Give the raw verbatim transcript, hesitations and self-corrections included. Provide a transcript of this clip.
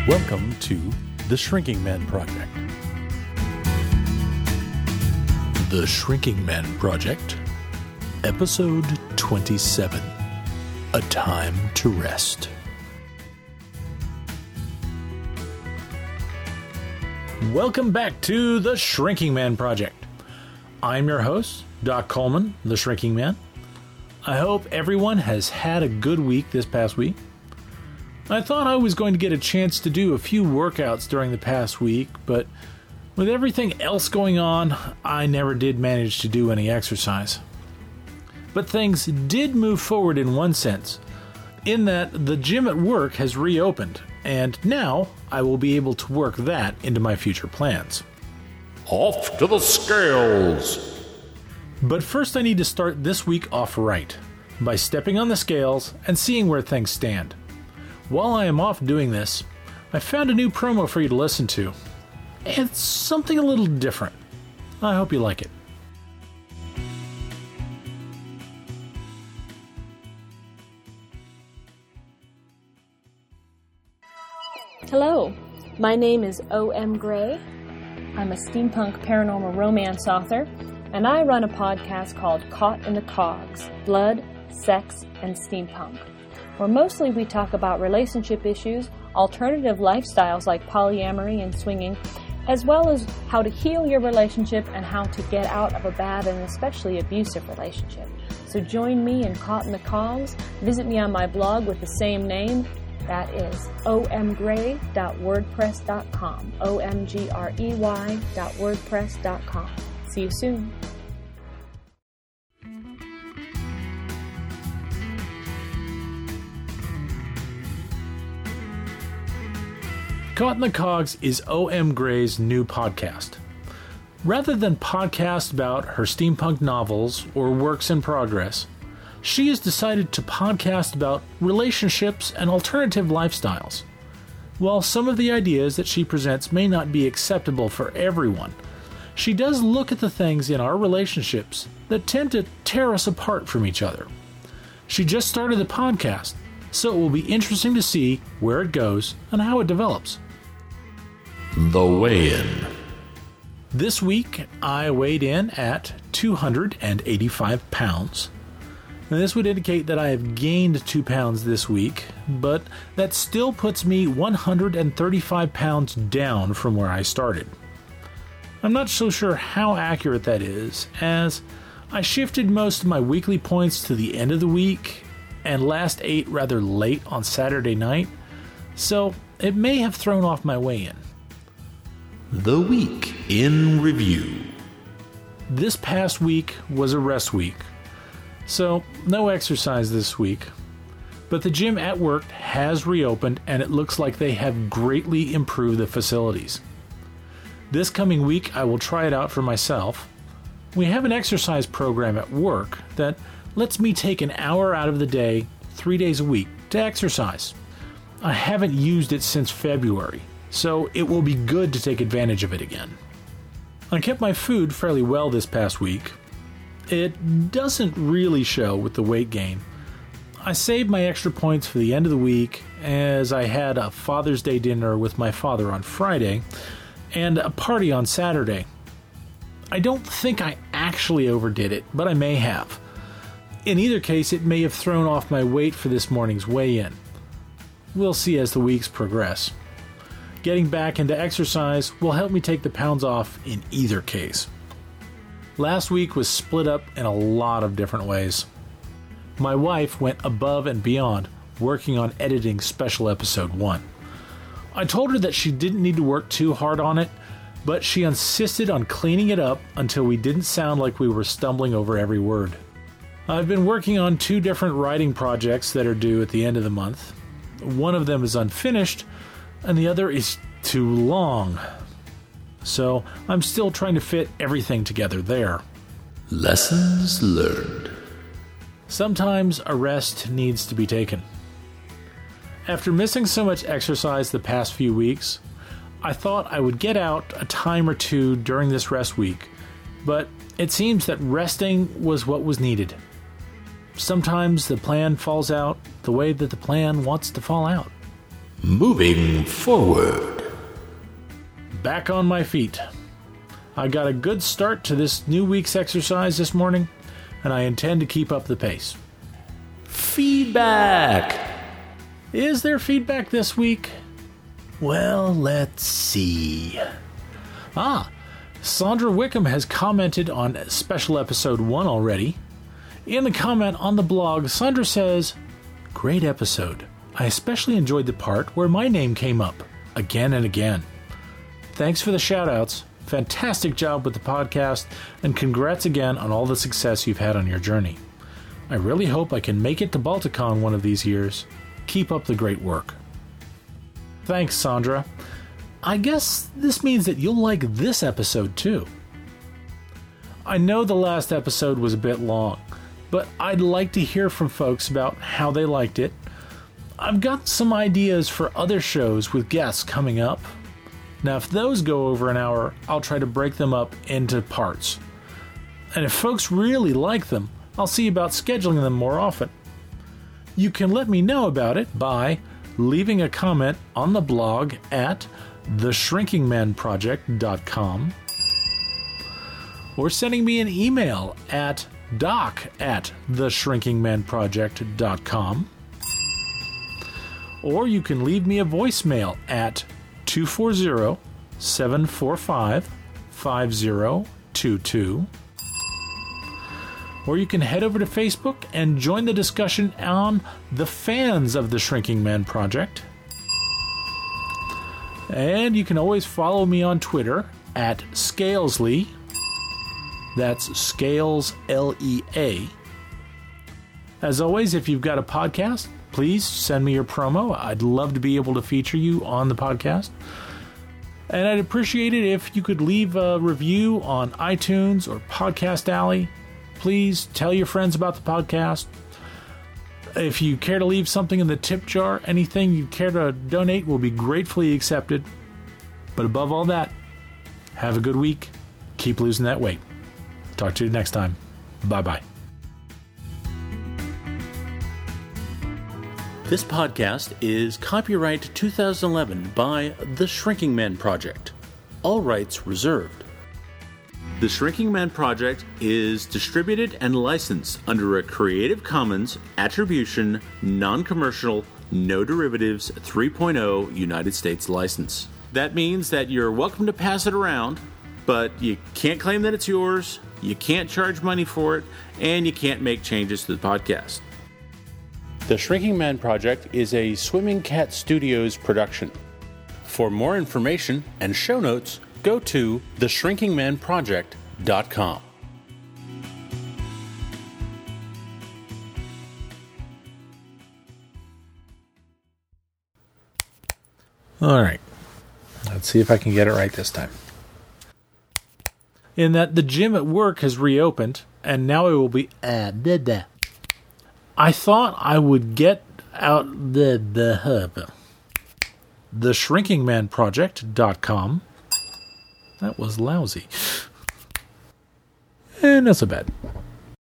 Welcome to The Shrinking Man Project. The Shrinking Man Project, Episode twenty-seven, A Time to Rest. Welcome back to The Shrinking Man Project. I'm your host, Doc Coleman, The Shrinking Man. I hope everyone has had a good week this past week. I thought I was going to get a chance to do a few workouts during the past week, but with everything else going on, I never did manage to do any exercise. But things did move forward in one sense, in that the gym at work has reopened, and now I will be able to work that into my future plans. Off to the scales! But first I need to start this week off right, by stepping on the scales and seeing where things stand. While I am off doing this, I found a new promo for you to listen to. It's something a little different. I hope you like it. Hello, my name is O M Gray. I'm a steampunk paranormal romance author, and I run a podcast called Caught in the Cogs, Blood, Sex, and Steampunk, where mostly we talk about relationship issues, alternative lifestyles like polyamory and swinging, as well as how to heal your relationship and how to get out of a bad and especially abusive relationship. So join me in Caught in the Cogs. Visit me on my blog with the same name. That is o m gray dot wordpress dot com. O M G R E Y dot wordpress dot com. See you soon. Caught in the Cogs is O M Gray's new podcast. Rather than podcast about her steampunk novels or works in progress, she has decided to podcast about relationships and alternative lifestyles. While some of the ideas that she presents may not be acceptable for everyone, she does look at the things in our relationships that tend to tear us apart from each other. She just started the podcast, so it will be interesting to see where it goes and how it develops. The weigh-in. This week, I weighed in at two hundred eighty-five pounds. Now, this would indicate that I have gained two pounds this week, but that still puts me one hundred thirty-five pounds down from where I started. I'm not so sure how accurate that is, as I shifted most of my weekly points to the end of the week and last ate rather late on Saturday night, so it may have thrown off my weigh-in. The week in review. This past week was a rest week, so no exercise this week. But the gym at work has reopened, and it looks like they have greatly improved the facilities. This coming week, I will try it out for myself. We have an exercise program at work that lets me take an hour out of the day, three days a week, to exercise. I haven't used it since February, so it will be good to take advantage of it again. I kept my food fairly well this past week. It doesn't really show with the weight gain. I saved my extra points for the end of the week, as I had a Father's Day dinner with my father on Friday and a party on Saturday. I don't think I actually overdid it, but I may have. In either case, it may have thrown off my weight for this morning's weigh-in. We'll see as the weeks progress. Getting back into exercise will help me take the pounds off in either case. Last week was split up in a lot of different ways. My wife went above and beyond, working on editing special episode one. I told her that she didn't need to work too hard on it, but she insisted on cleaning it up until we didn't sound like we were stumbling over every word. I've been working on two different writing projects that are due at the end of the month. One of them is unfinished, and the other is too long. So I'm still trying to fit everything together there. Lessons learned. Sometimes a rest needs to be taken. After missing so much exercise the past few weeks, I thought I would get out a time or two during this rest week, but it seems that resting was what was needed. Sometimes the plan falls out the way that the plan wants to fall out. Moving forward. Back on my feet. I got a good start to this new week's exercise this morning, and I intend to keep up the pace. Feedback. Is there feedback this week? Well, let's see. Ah, Sandra Wickham has commented on special episode one already. In the comment on the blog, Sandra says, "Great episode. I especially enjoyed the part where my name came up, again and again. Thanks for the shout-outs. Fantastic job with the podcast, and congrats again on all the success you've had on your journey. I really hope I can make it to Balticon one of these years. Keep up the great work." Thanks, Sandra. I guess this means that you'll like this episode too. I know the last episode was a bit long, but I'd like to hear from folks about how they liked it. I've got some ideas for other shows with guests coming up. Now, if those go over an hour, I'll try to break them up into parts. And if folks really like them, I'll see about scheduling them more often. You can let me know about it by leaving a comment on the blog at the shrinking man project dot com or sending me an email at doc at the shrinking man project dot com, or you can leave me a voicemail at two four zero, seven four five, five zero two two. Or you can head over to Facebook and join the discussion on the fans of the Shrinking Man Project. And you can always follow me on Twitter at Scalesley. That's Scales, L E A. As always, if you've got a podcast, please send me your promo. I'd love to be able to feature you on the podcast. And I'd appreciate it if you could leave a review on iTunes or Podcast Alley. Please tell your friends about the podcast. If you care to leave something in the tip jar, anything you care to donate will be gratefully accepted. But above all that, have a good week. Keep losing that weight. Talk to you next time. Bye-bye. This podcast is copyright two thousand eleven by The Shrinking Man Project. All rights reserved. The Shrinking Man Project is distributed and licensed under a Creative Commons Attribution, Non-Commercial, No Derivatives three point oh United States license. That means that you're welcome to pass it around, but you can't claim that it's yours, you can't charge money for it, and you can't make changes to the podcast. The Shrinking Man Project is a Swimming Cat Studios production. For more information and show notes, go to the shrinking man project dot com. All right. Let's see if I can get it right this time. In that the gym at work has reopened, and now it will be... Uh, blah, blah. I thought I would get out the... the hub. the shrinking man project dot com. That was lousy. Eh, not so bad.